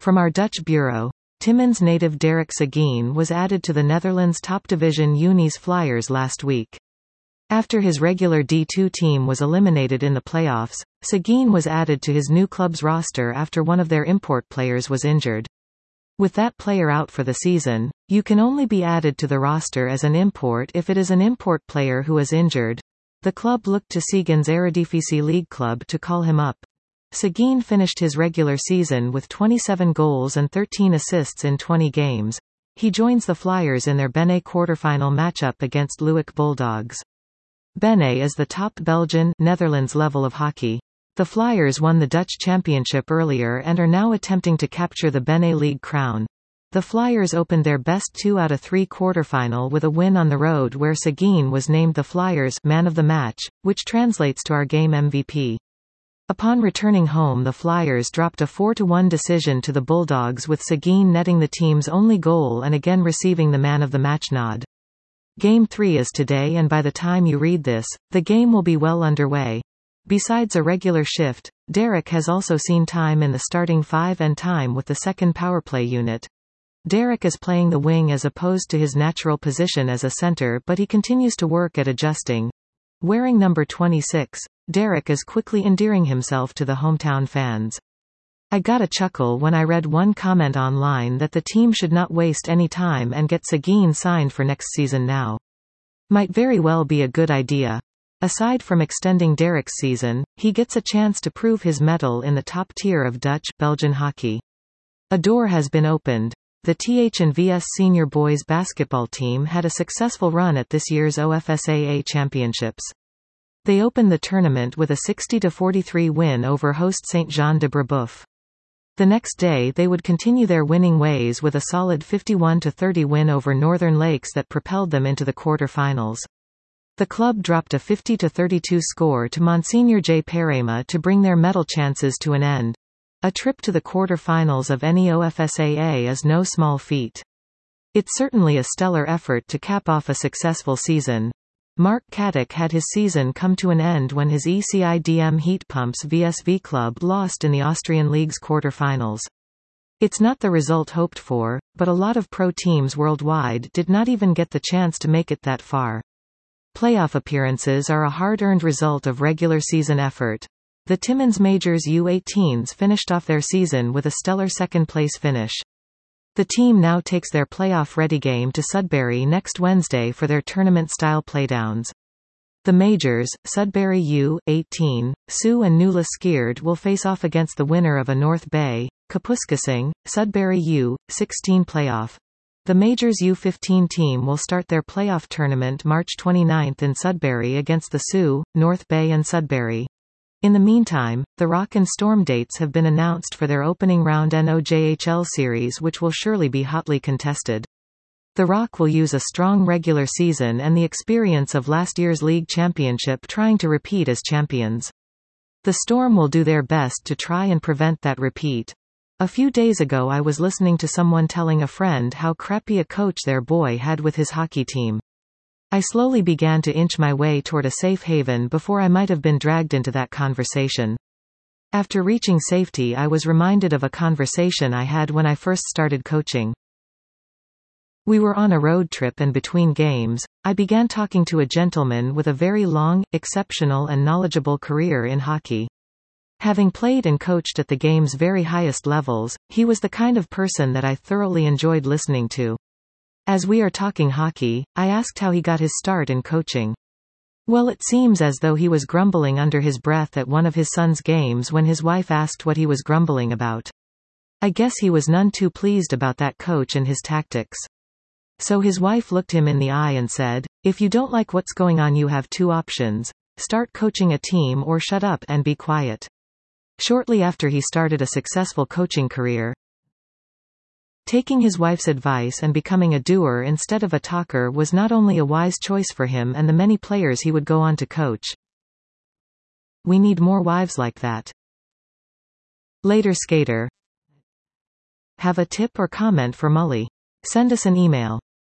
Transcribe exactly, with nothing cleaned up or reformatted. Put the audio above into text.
From our Dutch bureau, Timmins native Derek Seguin was added to the Netherlands top division Unis Flyers last week. After his regular D two team was eliminated in the playoffs, Seguin was added to his new club's roster after one of their import players was injured. With that player out for the season, you can only be added to the roster as an import if it is an import player who is injured. The club looked to Seguin's Eredivisie League club to call him up. Seguin finished his regular season with twenty-seven goals and thirteen assists in twenty games. He joins the Flyers in their Bene quarterfinal matchup against Luik Bulldogs. Bene is the top Belgian, Netherlands level of hockey. The Flyers won the Dutch championship earlier and are now attempting to capture the Bene League crown. The Flyers opened their best two out of three quarterfinal with a win on the road where Seguin was named the Flyers' man of the match, which translates to our game M V P. Upon returning home, the Flyers dropped a four to one decision to the Bulldogs, with Seguin netting the team's only goal and again receiving the man of the match nod. Game three is today, and by the time you read this, the game will be well underway. Besides a regular shift, Derek has also seen time in the starting five and time with the second powerplay unit. Derek is playing the wing as opposed to his natural position as a center, but he continues to work at adjusting. Wearing number twenty-six, Derek is quickly endearing himself to the hometown fans. I got a chuckle when I read one comment online that the team should not waste any time and get Seguin signed for next season now. Might very well be a good idea. Aside from extending Derek's season, he gets a chance to prove his mettle in the top tier of Dutch, Belgian hockey. A door has been opened. The T H and V S senior boys basketball team had a successful run at this year's O F S A A championships. They opened the tournament with a sixty to forty-three win over host Saint Jean de Brebeuf. The next day they would continue their winning ways with a solid fifty-one to thirty win over Northern Lakes that propelled them into the quarter-finals. The club dropped a fifty to thirty-two score to Monsignor J. Parema to bring their medal chances to an end. A trip to the quarter-finals of any O F S A A is no small feat. It's certainly a stellar effort to cap off a successful season. Mark Caddick had his season come to an end when his E C I D M Heat Pumps V S V club lost in the Austrian League's quarter-finals. It's not the result hoped for, but a lot of pro teams worldwide did not even get the chance to make it that far. Playoff appearances are a hard-earned result of regular season effort. The Timmins Majors U eighteens finished off their season with a stellar second-place finish. The team now takes their playoff-ready game to Sudbury next Wednesday for their tournament-style playdowns. The Majors, Sudbury U eighteen, Sioux and Nulla Skird will face off against the winner of a North Bay, Kapuskasing, Sudbury U sixteen playoff. The Majors U fifteen team will start their playoff tournament March twenty-ninth in Sudbury against the Sioux, North Bay and Sudbury. In the meantime, the Rock and Storm dates have been announced for their opening round N O J H L series, which will surely be hotly contested. The Rock will use a strong regular season and the experience of last year's league championship trying to repeat as champions. The Storm will do their best to try and prevent that repeat. A few days ago I was listening to someone telling a friend how crappy a coach their boy had with his hockey team. I slowly began to inch my way toward a safe haven before I might have been dragged into that conversation. After reaching safety, I was reminded of a conversation I had when I first started coaching. We were on a road trip and between games, I began talking to a gentleman with a very long, exceptional and knowledgeable career in hockey. Having played and coached at the game's very highest levels, he was the kind of person that I thoroughly enjoyed listening to. As we are talking hockey, I asked how he got his start in coaching. Well, it seems as though he was grumbling under his breath at one of his son's games when his wife asked what he was grumbling about. I guess he was none too pleased about that coach and his tactics. So his wife looked him in the eye and said, "If you don't like what's going on, you have two options. Start coaching a team or shut up and be quiet." Shortly after, he started a successful coaching career. Taking his wife's advice and becoming a doer instead of a talker was not only a wise choice for him and the many players he would go on to coach. We need more wives like that. Later Skater. Have a tip or comment for Mully? Send us an email.